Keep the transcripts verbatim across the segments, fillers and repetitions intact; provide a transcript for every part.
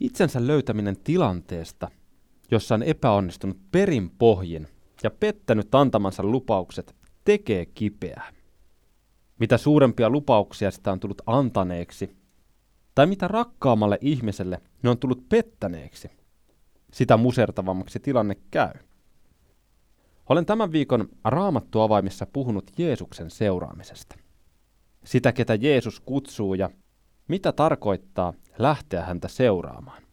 Itsensä löytäminen tilanteesta, jossa on epäonnistunut perin pohjin ja pettänyt antamansa lupaukset, tekee kipeää. Mitä suurempia lupauksia sitä on tullut antaneeksi, tai mitä rakkaammalle ihmiselle ne on tullut pettäneeksi, sitä musertavammaksi tilanne käy. Olen tämän viikon Raamattu-avaimissa puhunut Jeesuksen seuraamisesta. Sitä, ketä Jeesus kutsuu ja mitä tarkoittaa lähteä häntä seuraamaan.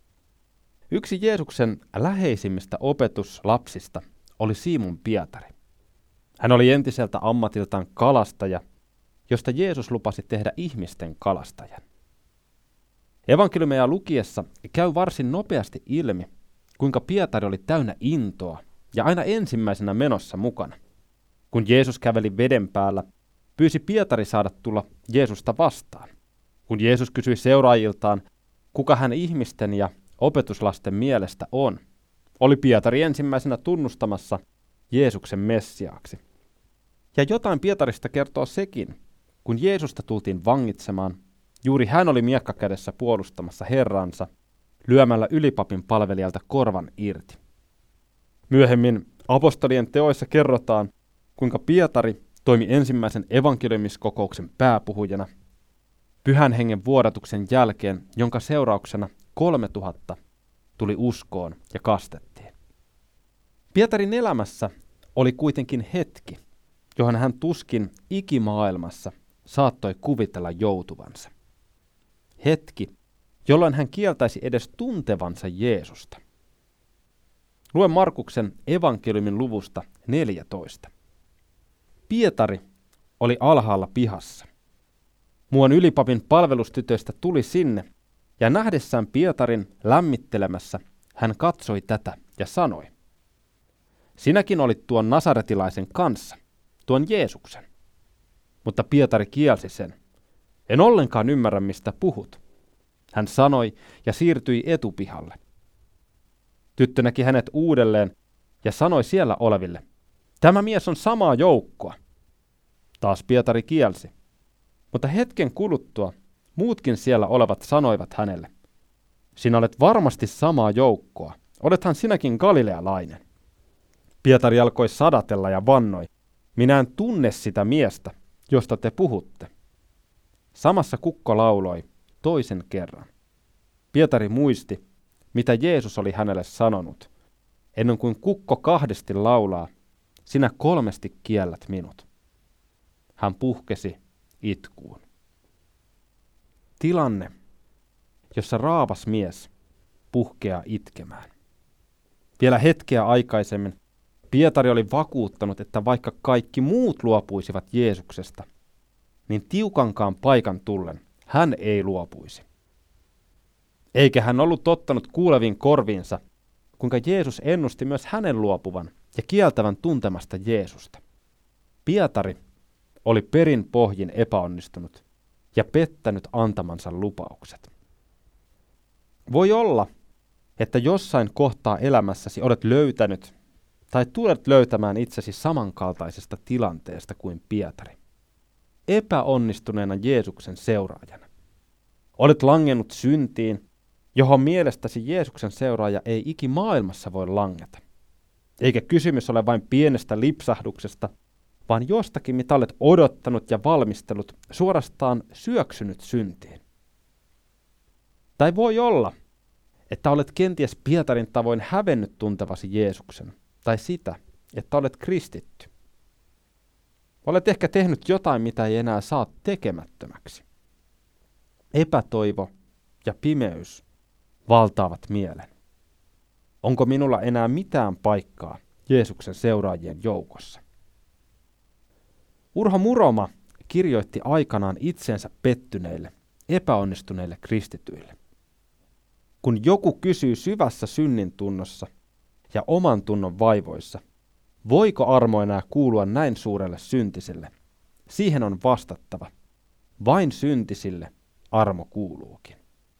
Yksi Jeesuksen läheisimmistä opetuslapsista oli Simon Pietari. Hän oli entiseltä ammatiltaan kalastaja, josta Jeesus lupasi tehdä ihmisten kalastajan. Evankeliumeja lukiessa käy varsin nopeasti ilmi, kuinka Pietari oli täynnä intoa ja aina ensimmäisenä menossa mukana. Kun Jeesus käveli veden päällä, pyysi Pietari saada tulla Jeesusta vastaan. Kun Jeesus kysyi seuraajiltaan, kuka hän ihmisten ja opetuslasten mielestä on, oli Pietari ensimmäisenä tunnustamassa Jeesuksen Messiaaksi. Ja jotain Pietarista kertoo sekin, kun Jeesusta tultiin vangitsemaan, juuri hän oli miekka kädessä puolustamassa Herransa, lyömällä ylipapin palvelijalta korvan irti. Myöhemmin apostolien teoissa kerrotaan, kuinka Pietari toimi ensimmäisen evankeliumiskokouksen pääpuhujana Pyhän Hengen vuodatuksen jälkeen, jonka seurauksena kolmetuhatta tuli uskoon ja kastettiin. Pietarin elämässä oli kuitenkin hetki, johon hän tuskin ikimaailmassa saattoi kuvitella joutuvansa. Hetki, jolloin hän kieltäisi edes tuntevansa Jeesusta. Luen Markuksen evankeliumin luvusta neljätoista. Pietari oli alhaalla pihassa. Muuan ylipapin palvelustytöistä tuli sinne, ja nähdessään Pietarin lämmittelemässä, hän katsoi tätä ja sanoi: sinäkin olit tuon nasaretilaisen kanssa, tuon Jeesuksen. Mutta Pietari kielsi sen. En ollenkaan ymmärrä, mistä puhut. Hän sanoi ja siirtyi etupihalle. Tyttö näki hänet uudelleen ja sanoi siellä oleville: tämä mies on samaa joukkoa. Taas Pietari kielsi. Mutta hetken kuluttua muutkin siellä olevat sanoivat hänelle: sinä olet varmasti samaa joukkoa, olethan sinäkin galilealainen. Pietari alkoi sadatella ja vannoi: minä en tunne sitä miestä, josta te puhutte. Samassa kukko lauloi toisen kerran. Pietari muisti, mitä Jeesus oli hänelle sanonut, ennen kuin kukko kahdesti laulaa: sinä kolmesti kiellät minut. Hän puhkesi itkuun. Tilanne, jossa raavas mies puhkeaa itkemään. Vielä hetkeä aikaisemmin Pietari oli vakuuttanut, että vaikka kaikki muut luopuisivat Jeesuksesta, niin tiukankaan paikan tullen hän ei luopuisi. Eikä hän ollut tottanut kuuleviin korviinsa, kuinka Jeesus ennusti myös hänen luopuvan ja kieltävän tuntemasta Jeesusta. Pietari oli perin pohjin epäonnistunut ja pettänyt antamansa lupaukset. Voi olla, että jossain kohtaa elämässäsi olet löytänyt tai tulet löytämään itsesi samankaltaisesta tilanteesta kuin Pietari. Epäonnistuneena Jeesuksen seuraajana. Olet langennut syntiin, johon mielestäsi Jeesuksen seuraaja ei ikimaailmassa voi langeta. Eikä kysymys ole vain pienestä lipsahduksesta, vaan jostakin, mitä olet odottanut ja valmistellut, suorastaan syöksynyt syntiin. Tai voi olla, että olet kenties Pietarin tavoin hävennyt tuntevasi Jeesuksen, tai sitä, että olet kristitty. Olet ehkä tehnyt jotain, mitä ei enää saa tekemättömäksi. Epätoivo ja pimeys valtaavat mielen. Onko minulla enää mitään paikkaa Jeesuksen seuraajien joukossa? Urho Muroma kirjoitti aikanaan itsensä pettyneille, epäonnistuneille kristityille. Kun joku kysyy syvässä synnin tunnossa ja oman tunnon vaivoissa, voiko armo enää kuulua näin suurelle syntiselle? Siihen on vastattava: vain syntisille armo kuuluukin.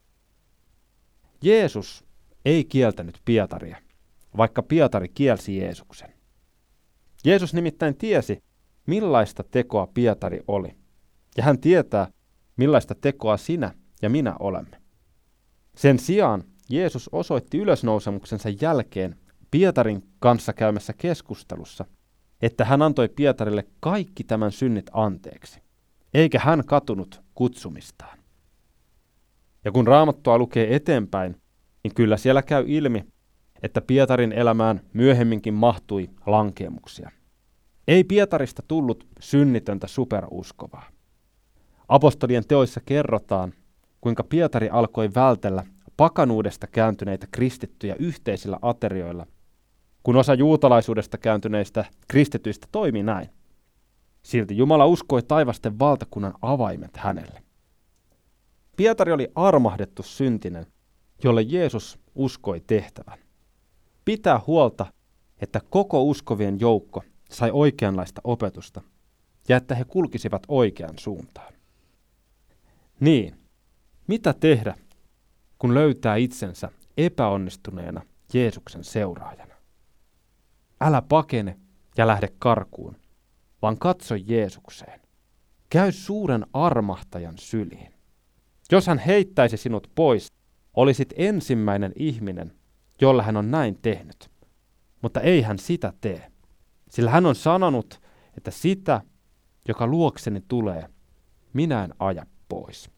Jeesus ei kieltänyt Pietaria, vaikka Pietari kielsi Jeesuksen. Jeesus nimittäin tiesi, millaista tekoa Pietari oli, ja hän tietää, millaista tekoa sinä ja minä olemme. Sen sijaan Jeesus osoitti ylösnousemuksensa jälkeen Pietarin kanssa käymässä keskustelussa, että hän antoi Pietarille kaikki tämän synnit anteeksi, eikä hän katunut kutsumistaan. Ja kun Raamattua lukee eteenpäin, niin kyllä siellä käy ilmi, että Pietarin elämään myöhemminkin mahtui lankeemuksia. Ei Pietarista tullut synnitöntä superuskovaa. Apostolien teoissa kerrotaan, kuinka Pietari alkoi vältellä pakanuudesta kääntyneitä kristittyjä yhteisillä aterioilla, kun osa juutalaisuudesta kääntyneistä kristityistä toimi näin. Silti Jumala uskoi taivasten valtakunnan avaimet hänelle. Pietari oli armahdettu syntinen, jolle Jeesus uskoi tehtävän. Pitää huolta, että koko uskovien joukko sai oikeanlaista opetusta ja että he kulkisivat oikeaan suuntaan. Niin, mitä tehdä, kun löytää itsensä epäonnistuneena Jeesuksen seuraajana? Älä pakene ja lähde karkuun, vaan katso Jeesukseen. Käy suuren armahtajan syliin. Jos hän heittäisi sinut pois, olisit ensimmäinen ihminen, jolla hän on näin tehnyt. Mutta ei hän sitä tee, sillä hän on sanonut, että sitä, joka luokseni tulee, minä en aja pois.